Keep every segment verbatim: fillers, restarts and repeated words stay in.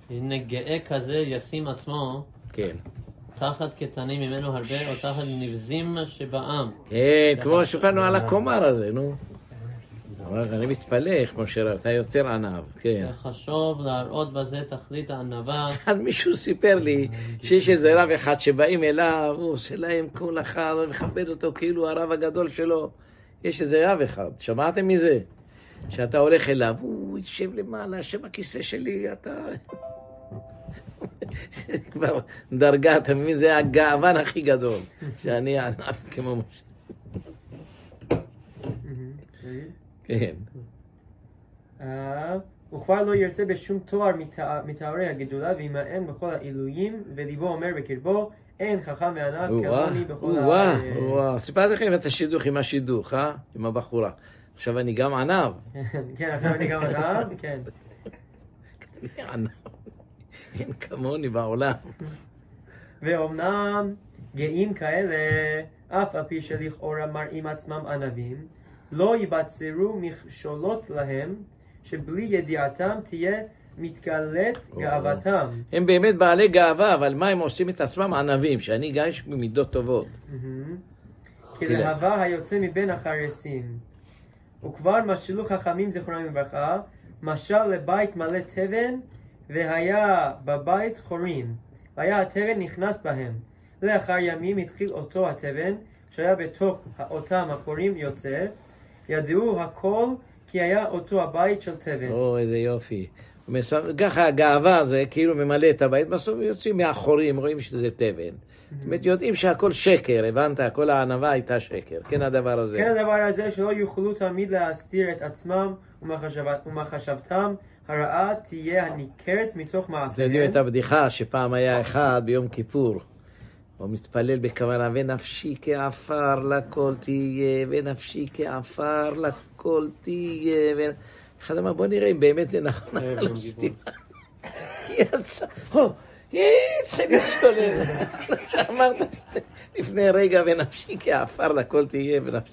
הנה גאה כזה ישים עצמו. כן. תחת קטנים ממנו הרבה, או תחת נבזים שבעם. כן, כמו שפענו על הקומר הזה, נו. אני מתפלא איך משה, אתה יותר ענב, כן. חשוב להראות בזה תכלית הענבה. מישהו סיפר לי שיש איזה רב אחד שבאים אליו, הוא עושה להם כל אחד, הוא מכבד אותו כאילו הרב הגדול שלו. יש איזה רב אחד, שמעתם מזה? שאתה הולך אליו, הוא יושב למעלה, יושב בכיסא שלי, אתה... זה כבר דרגה, אתה מבין? זה הגאוון הכי גדול, שאני ענב כמו משה. כן. וכבר לא ירצה בשום תואר מתארי הגדולה, וימאן בכל העילויים, וליבו אומר בקרבו, אין חכם וענב כמוני בכל הארץ. וואו, סיפרתי לכם את השידוך עם השידוך, אה? עם הבחורה. עכשיו אני גם ענב. כן, עכשיו אני גם ענב, כן. אני ענב. אין כמוני בעולם. ואומנם גאים כאלה, אף על פי שלכאורה מראים עצמם ענבים, לא ייבצרו מכשולות להם, שבלי ידיעתם תהיה מתגלית גאוותם. הם באמת בעלי גאווה, אבל מה הם עושים את עצמם ענבים, שאני גם יש במידות טובות. כי להבה היוצא מבין החרסים. וכבר משלו חכמים זכרונם לברכה, משל לבית מלא תבן, והיה בבית חורין, והיה התבן נכנס בהם. לאחר ימים התחיל אותו התבן, שהיה בתוך אותם החורים יוצא, ידעו הכל כי היה אותו הבית של תבן. או, איזה יופי. ככה הגאווה זה כאילו ממלא את הבית, בסוף יוצאים מהחורים, רואים שזה תבן. זאת אומרת, יודעים שהכל שקר, הבנת? כל הענבה הייתה שקר. כן הדבר הזה. כן הדבר הזה שלא יוכלו תמיד להסתיר את עצמם ומחשבתם, הרעה תהיה הניכרת מתוך מעשיהם. יודעים את הבדיחה שפעם היה אחד ביום כיפור, הוא מתפלל בכוונה, ונפשי כעפר לכל תהיה, ונפשי כעפר לכל תהיה. אחד אמר, בוא נראה אם באמת זה נכון. לא סתימה. יצא, הו, יצחק הסולל. אמרת לפני רגע, ונפשי כעפר לכל תהיה, ונפשי.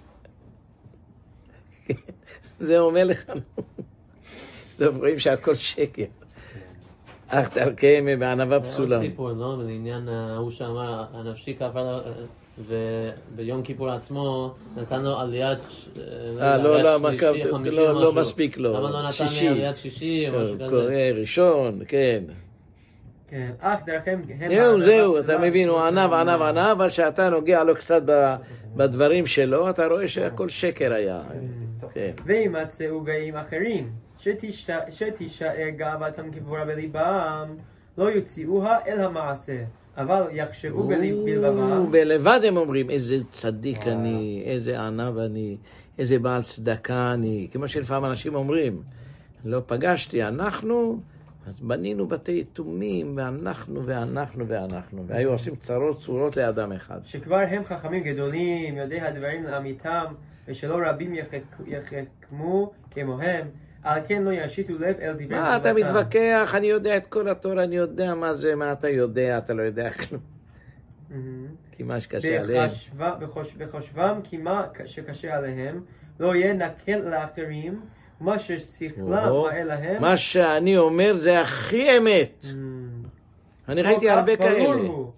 זה אומר לך, שאתם רואים שהכל שקר. אך תרקם בענבה פסולה. עוד סיפור, לא? בעניין הוא שאמר, הנפשי כעפר, וביום כיפור עצמו נתן לו עליית שלישי, חמישי או משהו. לא מספיק לו. למה לא נתן לי עליית שישי או משהו כזה? ראשון, כן. כן, אך דרכם... זהו, זהו, אתה מבין, הוא ענב, ענב, ענב, אבל שאתה נוגע לו קצת בדברים שלו, אתה רואה שהכל שקר היה. וימצאו גאים אחרים, שתישאר גאוותם כגבורה בליבם, לא יוציאוה אל המעשה, אבל יחשבו בלבבם. בלבד הם אומרים, איזה צדיק אני, איזה ענב אני, איזה בעל צדקה אני, כמו שלפעמים אנשים אומרים, לא פגשתי, אנחנו... אז בנינו בתי יתומים, ואנחנו, ואנחנו, ואנחנו. והיו עושים צרות צורות לאדם אחד. שכבר הם חכמים גדולים, יודעי הדברים לאמיתם, ושלא רבים יחכמו כמוהם, על כן לא ישיתו לב אל דברי מה אתה מתווכח? אני יודע את כל התורה, אני יודע מה זה, מה אתה יודע, אתה לא יודע כלום. כי מה שקשה עליהם. בחושבם כי מה שקשה עליהם, לא יהיה נקל לאחרים, מה ששכלם מראה להם. מה שאני אומר זה הכי אמת. אני ראיתי הרבה כאלה.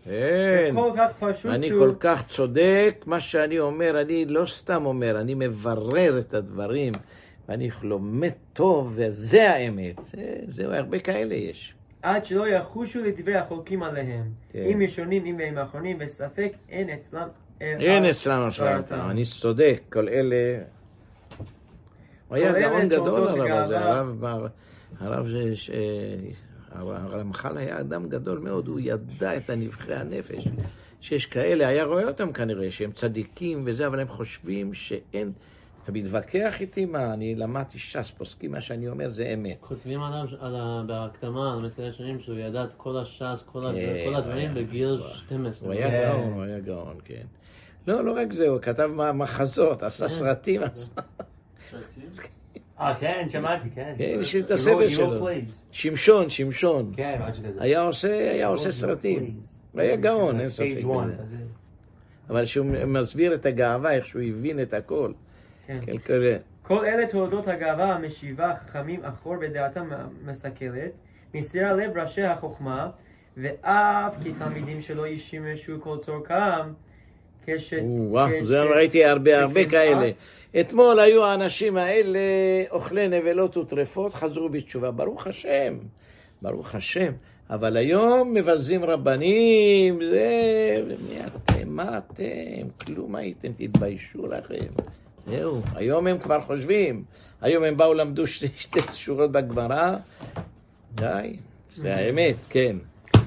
אני כל כך צודק. מה שאני אומר, אני לא סתם אומר, אני מברר את הדברים, ואני לומד טוב, וזה האמת. זהו, הרבה כאלה יש. עד שלא יחושו לדברי החולקים עליהם. אם ישונים, אם הם האחרונים, בספק אין אצלם. אין אצלם השערתם. אני צודק, כל אלה... הוא היה גאון גדול הרב הזה, הרב הרמח"ל היה אדם גדול מאוד, הוא ידע את הנבחרי הנפש, שיש כאלה, היה רואה אותם כנראה, שהם צדיקים וזה, אבל הם חושבים שאין, אתה מתווכח איתי מה, אני למדתי ש"ס, פוסקים מה שאני אומר זה אמת. כותבים עליו בהקדמה, על מסעי השנים, שהוא ידע את כל הש"ס, כל הדברים בגיל שתים עשרה. הוא היה גאון, הוא היה גאון, כן. לא, לא רק זה, הוא כתב מחזות, עשה סרטים, אה, כן, שמעתי, כן. כן, יש את הסבל שלו. שמשון, שמשון. כן, משהו כזה. היה עושה, היה עושה סרטים. היה גאון, אין ספק. אבל שהוא מסביר את הגאווה, איך שהוא הבין את הכל. כל אלה תולדות הגאווה המשיבה חכמים אחור בדעתם מסכלת, מסירה לב ראשי החוכמה, ואף כי תלמידים שלא ישימשו כל צורכם, כשת... זה ראיתי הרבה הרבה כאלה. אתמול היו האנשים האלה אוכלי נבלות וטרפות, חזרו בתשובה, ברוך השם, ברוך השם. אבל היום מבזים רבנים, זה, מי אתם, מה אתם, כלום הייתם, תתביישו לכם. זהו, היום הם כבר חושבים, היום הם באו למדו שתי, שתי שורות בגמרא, די, זה האמת, כן.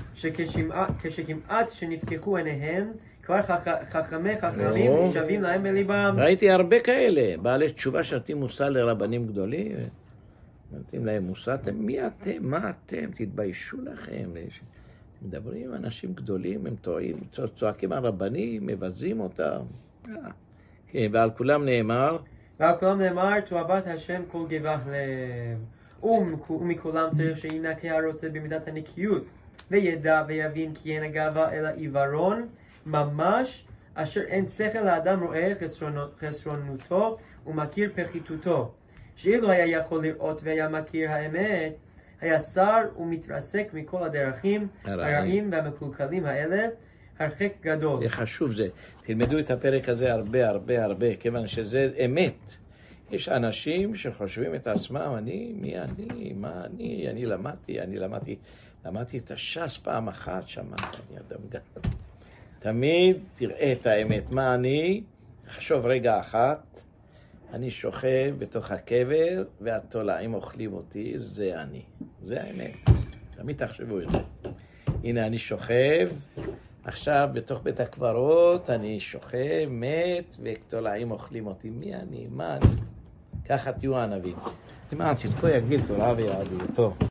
כשכמעט שנפתחו עיניהם, כבר חכמי חכמים נשבים להם בליבם. ראיתי הרבה כאלה, בעלי תשובה שנותנים מוסר לרבנים גדולים, נותנים להם מוסר, מי אתם, מה אתם, תתביישו לכם. מדברים עם אנשים גדולים, הם טועים, צועקים על רבנים, מבזים אותם. כן, ועל כולם נאמר, ועל כולם נאמר, תועבת השם כל גבח לב. ומכולם צריך שינקה הרוצה במידת הנקיות, וידע ויבין כי אין הגאווה אלא עיוורון, ממש, אשר אין שכל האדם רואה חסרונותו ומכיר פחיתותו. שאילו היה יכול לראות והיה מכיר האמת, היה שר ומתרסק מכל הדרכים הרעים והמקולקלים האלה, הרחק גדול. זה חשוב זה. תלמדו את הפרק הזה הרבה הרבה הרבה, כיוון שזה אמת. יש אנשים שחושבים את עצמם, אני, מי אני, מה אני, אני למדתי, אני למדתי, למדתי את הש"ס פעם אחת, שמעתי, אני אדם גדול. תמיד תראה את האמת, מה אני, חשוב רגע אחת, אני שוכב בתוך הקבר והתולעים אוכלים אותי, זה אני, זה האמת. תמיד תחשבו את זה. הנה אני שוכב, עכשיו בתוך בית הקברות אני שוכב, מת, ותולעים אוכלים אותי, מי אני, מה אני? ככה תהיו הענבים. למען צדקו יגדיל תורה ויעדיל. טוב.